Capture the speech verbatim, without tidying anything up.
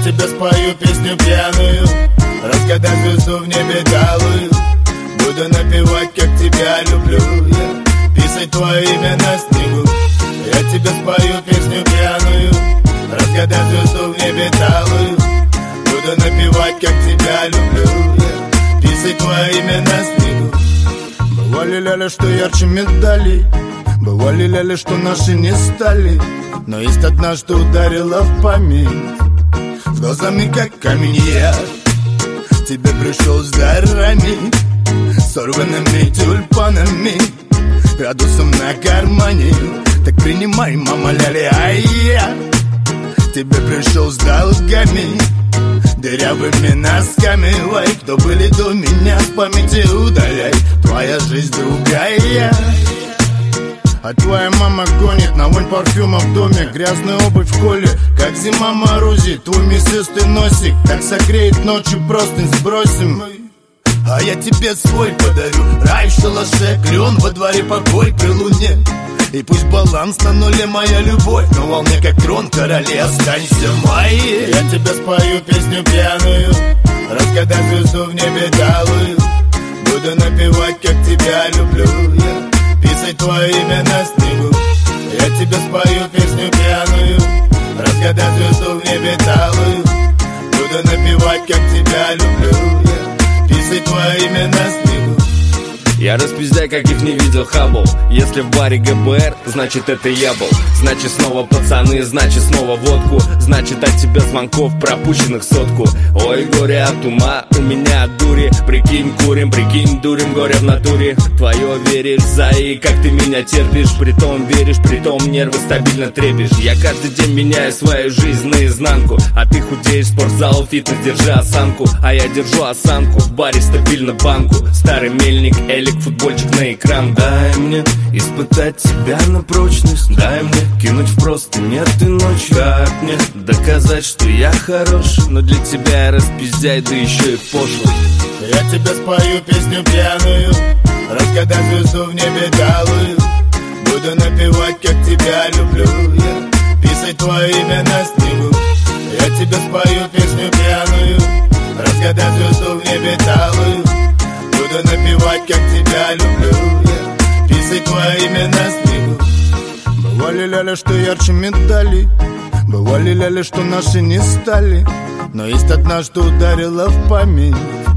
тебе спою песню пьяную, разгадай звезду в небе талую. Буду напевать, как тебя люблю я, писать твое имя на снегу. Я тебе спою песню пьяную, разгадай звезду в небе талую. Буду напевать, как тебя люблю я, писать твое имя на снегу. Бывали ляли, что ярче медалей, бывали ляли, что наши не стали, но есть одна, что ударила в память. С глазами как камень я тебе пришел с дарами, сорванными тюльпанами, градусом на кармане. Так принимай, мама ляли, а я тебе пришел с долгами, дырявыми носками. Ой, кто были до меня, с памяти удаляй, твоя жизнь другая. А твоя мама гонит на вонь парфюма в доме, грязная обувь в холле, как зима морозит. Твой мясистый носик так согреет ночью, простынь сбросим. А я тебе свой подарю, рай в шалаше, клен во дворе, покой при луне. И пусть баланс на нуле, моя любовь, но волне как трон короли, останься моей. Я тебе спою песню пьяную, разгадай звезду в небе талую. Буду напевать, как тебя люблю я, писать твое имя на снегу. Я тебе спою песню пьяную, разгадай звезду в небе талую. Буду напевать, как тебя люблю я, писать твое имя на снегу. Я распиздяй, каких не видел хабл. Если в баре ГБР, значит это я был. Значит снова пацаны, значит снова водку. Значит от тебя звонков, пропущенных сотку. Ой, горе от ума, у меня от дури. Прикинь, курим, прикинь, дурим, горе в натуре. Твое веришь, заи, как ты меня терпишь. Притом веришь, притом нервы стабильно трепишь. Я каждый день меняю свою жизнь наизнанку. А ты худеешь, спортзал, фитнес, держи осанку. А я держу осанку, в баре стабильно банку. Старый мельник, элик, футбольчик на экран. Дай мне испытать тебя на прочность, дай мне кинуть в просто нет и ночь. Как мне доказать, что я хорош, но для тебя я распиздяй, да еще и пошлый. Я тебе спою песню пьяную, разгадай звезду в небе талую. Буду напевать, как тебя люблю я, писать твое имя на снегу. Я тебе спою песню пьяную, разгадай звезду в небе талую. Буду напевать, как тебя люблю я, писать твое имя на снегу. Бывали ляли, что ярче медалей, бывали ляли, что наши не стали, но есть одна, что ударила в память.